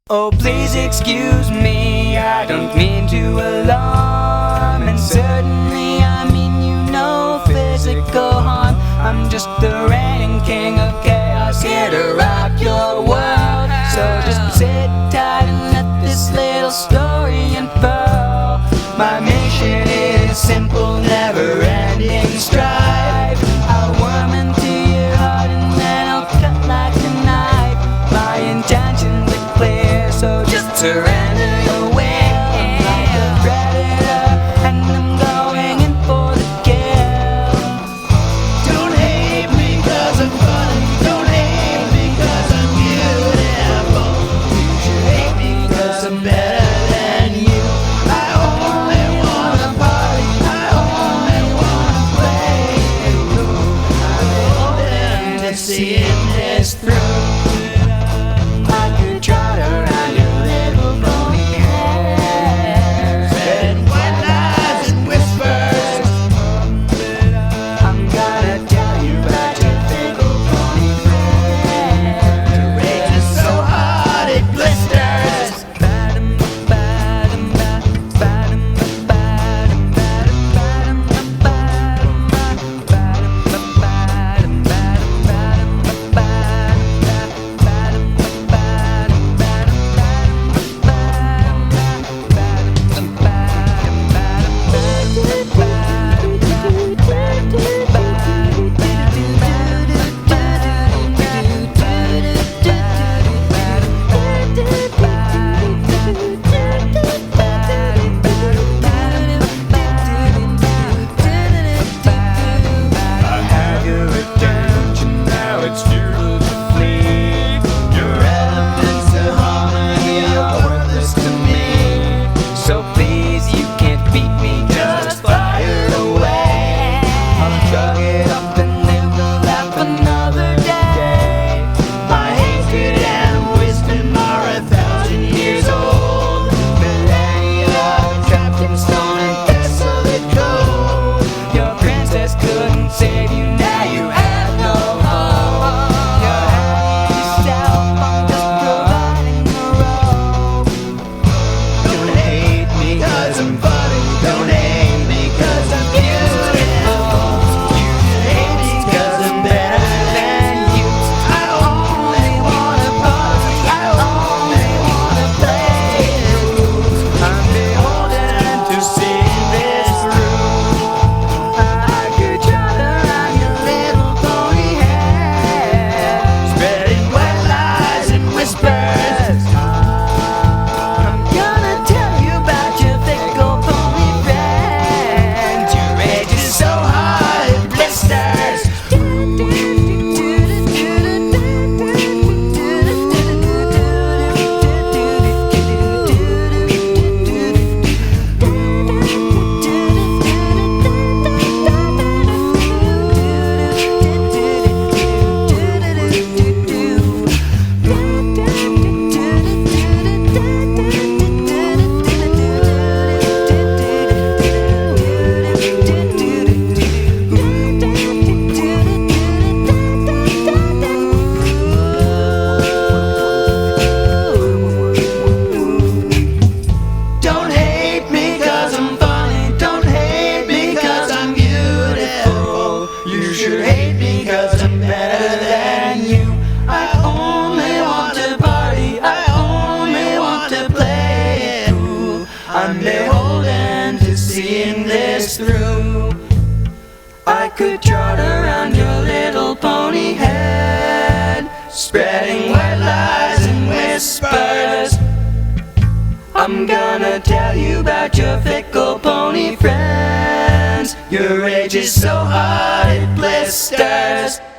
Oh, please excuse me, I don't mean to alarm. And certainly I mean you no physical harm. I'm just the reigning king of chaos, here to rock your world. So just sit tight and let this little story unfurl. My mission is simple, never-ending strife. I'll worm into your heart and then I'll cut like a knife. My intentions are clear, so just surrender your will. I'm like a predator and I'm going in for the kill. Don't hate me 'cause I'm funny. Don't hate me 'cause I'm beautiful. You should hate me 'cause I'm better than you. I only wanna party, I only wanna play you. I'm holding to seeing this through. I could trot around your little pony hair, Spreading white lies and whispers. I'm gonna tell you about your fickle pony friend. The rage is so hot it blisters. I have your attention, now it's futile to flee. Your elements of harmony are worthless to me. So please, you can't beat me, just fire away. I'll shrug it up and live to laugh another day. My hatred and wisdom are 1,000 years old. Millennia trapped in stone and desolate cold. Your princess couldn't save you, now you have no hope. You're happy yourself, I'm just providing the rope. Don't hate me 'cause I'm funny. Don't hate me 'cause I'm beautiful. You should hate me 'cause I'm better than you. I only wanna party, I only wanna play you. I'm beholden to see this through. I could trot around your little pony head, Spreading white lies and whispers. I'm gonna tell you about your fickle pony friend. Your rage is so hot it blisters. Don't hate me 'cause I'm funny. Don't hate me 'cause I'm beautiful. You should hate me 'cause I'm better than you. I only want to party. I only want to play it cool. I'm beholden to seeing this through. I could trot around your little pony head, Spreading white lies and whispers. I'm gonna tell you about your fickle pony friends. Your rage is so hot it blisters.